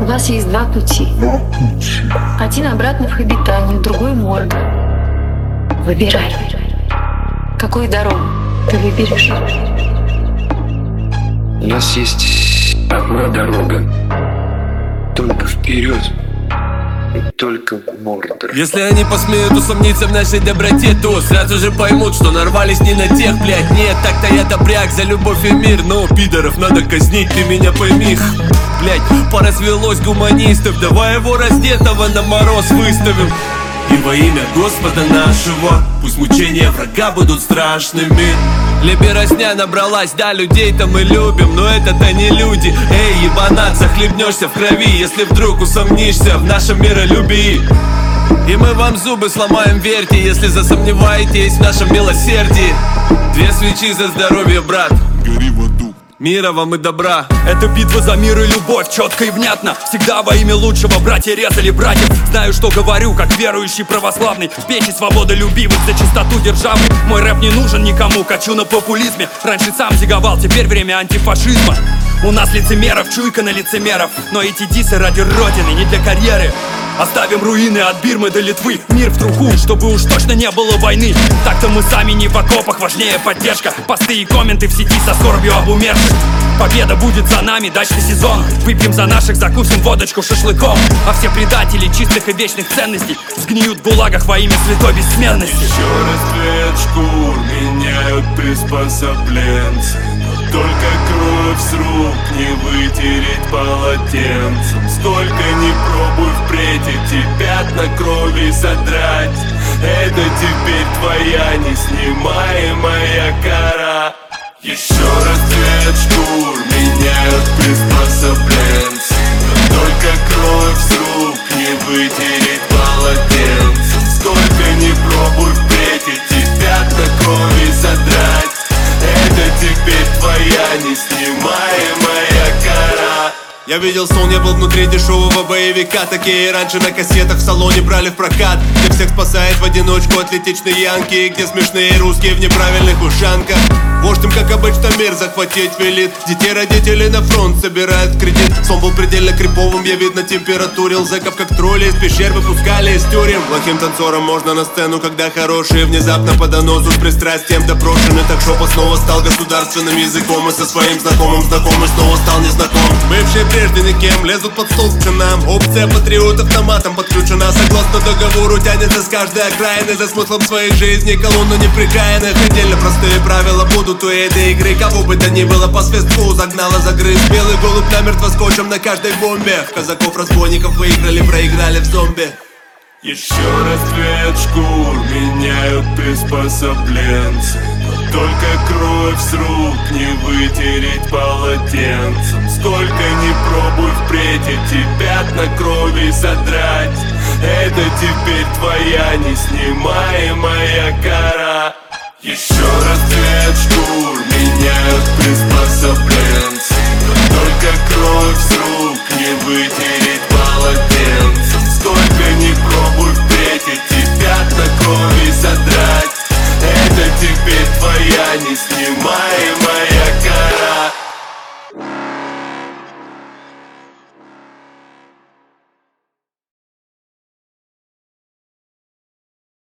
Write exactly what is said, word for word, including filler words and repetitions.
У вас есть два пути. Один обратно в Хобитанию, другой в Мордор. Выбирай. Какую дорогу ты выберешь? У нас есть одна дорога. Только вперед. И только в Мордор. Если они посмеют усомниться в нашей доброте, то сразу же поймут, что нарвались не на тех, блядь. Нет, так-то я добряк за любовь и мир. Но пидоров надо казнить, ты меня пойми. Блядь, поразвелось гуманистов. Давай его раздетого на мороз выставим. И во имя Господа нашего пусть мучения врага будут страшными. Либеросня набралась, да, людей-то мы любим, но это-то не люди. Эй, ебанат, захлебнешься в крови, если вдруг усомнишься в нашем миролюбии. И мы вам зубы сломаем, верьте, если засомневаетесь в нашем милосердии. Две свечи за здоровье, брат. Гори в аду. Мира вам и добра. Это битва за мир и любовь, четко и внятно. Всегда во имя лучшего братья резали братьев. Знаю, что говорю, как верующий православный. В печи свободолюбивых за чистоту державы. Мой рэп не нужен никому, качу на популизме. Раньше сам зиговал, теперь время антифашизма. У нас лицемеров, чуйка на лицемеров. Но эти дисы ради родины, не для карьеры. Оставим руины от Бирмы до Литвы. Мир в труху, чтобы уж точно не было войны. Так-то мы сами не в окопах, важнее поддержка. Посты и комменты в сети со скорбью об умерших. Победа будет за нами, дачный сезон. Выпьем за наших, закусим водочку шашлыком. А все предатели чистых и вечных ценностей сгниют в гулагах во имя святой бессменности. Еще раз цвет шкур меняют приспособленцы. Только кровь с рук не вытереть полотенцем. Сколько не пробуй впредь эти пятна крови содрать. Это теперь твоя неснимаемая кара. Еще раз цвет шкур меняют приспособленцы. Только кровь с рук не вытереть полотенцем. Сколько не пробуй впредь эти пятна крови содрать. Это теперь твоя неснимаемая кара. Я видел сон, я был внутри дешевого боевика. Такие раньше на кассетах в салоне брали в прокат. Где всех спасает в одиночку атлетичный янки. Где смешные русские в неправильных ушанках. Вождь им, как обычно, мир захватить велит. Детей родители на фронт собирают в кредит. Сон был предельно криповым, я видно температурил. Зэков как тролли из пещер выпускали из тюрем. Плохим танцором можно на сцену, когда хорошие внезапно по доносу с пристрастием допрошены. Так шепот снова стал государственным языком. И со своим знакомым знакомый снова стал незнаком. Бывшие прежде никем лезут под стол к ценам. Опция патриот автоматом подключена. Согласно договору тянется с каждой окраины. За смыслом своей жизни колонна неприкаянных. Отдельно простые правила будут у этой игры. Кого бы то ни было по свистку загнала загрыз. Белый голубь намертво скотчем на каждой бомбе. Казаков-разбойников выиграли, проиграли в зомби. Еще раз цвет шкур меняют приспособленцы. Только кровь с рук не вытереть полотенцем. Сколько не пробуй впредь эти пятна крови содрать. Это теперь твоя неснимаемая кара. Еще раз цвет шкур меняют приспособленцы. Только кровь с рук не вытереть полотенцем. Сколько не пробуй впредь эти пятна крови содрать. Это теперь твоя неснимаемая